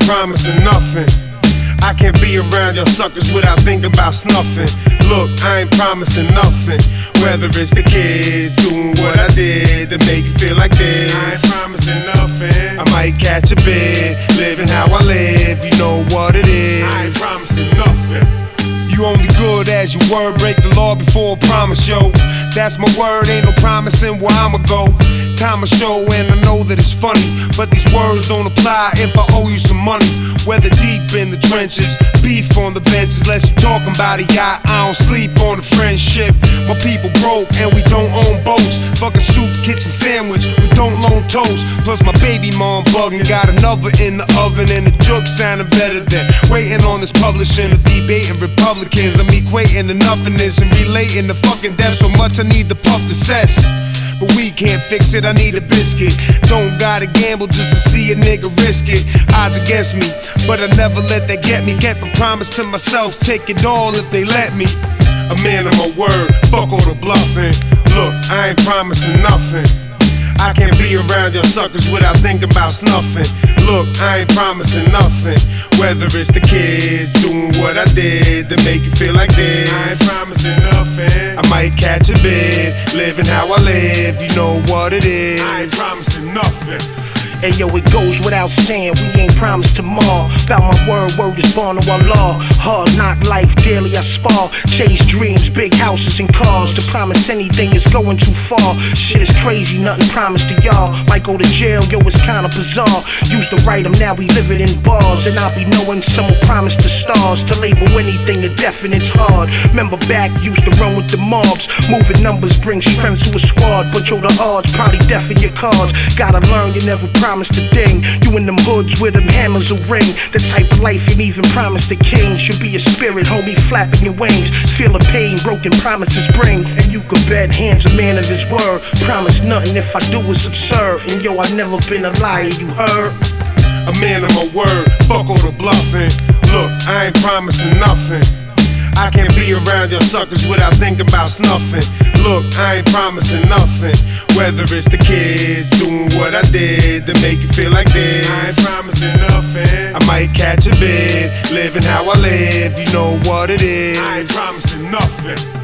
promising nothing. I can't be around y'all suckers without thinking about snuffing. Look, I ain't promising nothing. Whether it's the kids doing what I did to make you feel like this, I ain't promising nothing. I might catch a bid, living how I live, you know what it is. I ain't promising nothing. You only good as your word, break the law before a promise, yo. That's my word, ain't no promising where I'ma go. Time will show and I know that it's funny, but these words don't apply if I owe you some money. Whether deep in the trenches, beef on the benches, unless you talking about a yacht, I don't sleep on the friendship. My people broke and we don't own boats. Fuck a soup kitchen sandwich, we don't loan toast. Plus my baby mom bugging, got another in the oven, and the joke sounding better than waiting on this publishing. Of debating Republicans, I'm equating the nothingness and relating the fucking death so much I need to puff the cess. But we can't fix it, I need a biscuit. Don't gotta gamble just to see a nigga risk it. Odds against me, but I never let that get me. Kept a promise to myself, take it all if they let me. A man of my word, fuck all the bluffing. Look, I ain't promising nothing. I can't be around y'all suckers without thinking about snuffing. Look, I ain't promising nothing. Whether it's the kids doing what I did to make you feel like this, I ain't promising nothing. I might catch a bid, living how I live, you know what it is. I ain't promising nothing. Hey yo, it goes without saying, we ain't promised tomorrow. About my word is born to our law. Hard knock life, daily I spar. Chase dreams, big houses and cars. To promise anything is going too far. Shit is crazy, nothing promised to y'all. Might go to jail, yo, it's kinda bizarre. Used to write them, now we live it in bars. And I'll be knowing someone promised the stars. To label anything indefinite's hard. Remember back, used to run with the mobs. Moving numbers bring strength to a squad. But yo, the odds probably deaf in your cards. Gotta learn, you never promised a thing. You in them hoods where them hammers will ring. The type of life you even promised the king. Should be a spirit, homie, flapping your wings. Feel the pain broken promises bring. And you can bet hands a man of his word. Promise nothing if I do is absurd. And yo, I've never been a liar, you heard? A man of my word, fuck all the bluffing. Look, I ain't promising nothing. I can't be around y'all suckers without thinking about snuffing. Look, I ain't promising nothing. Whether it's the kids doing what I did to make you feel like this, I ain't promising nothing. I might catch a bid, living how I live, you know what it is. I ain't promising nothing.